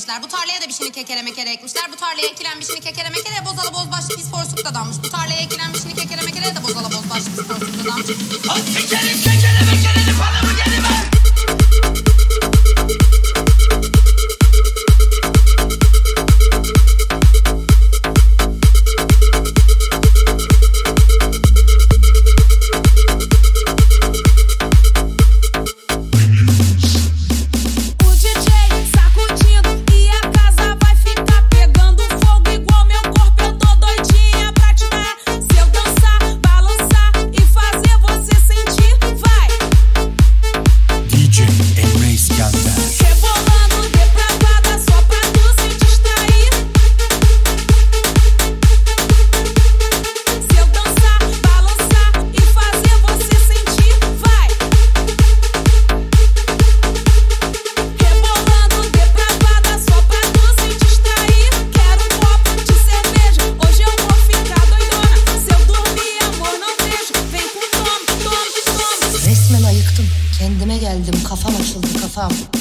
ekmişler. Bu tarlaya da bir şeyini kekere mekere ekmişler. Bu tarlaya ekilen bir şeyini kekere mekere bozala bozbaşlı pis porsukta dalmış. Bu tarlaya ekilen bir şeyini kekere mekere de bozala bozbaşlı pis porsukta dalmış. Hadi sikerim kekere mekereni paramı geri ver. Resmen ayıktım. Kendime geldim. Kafam açıldı kafam.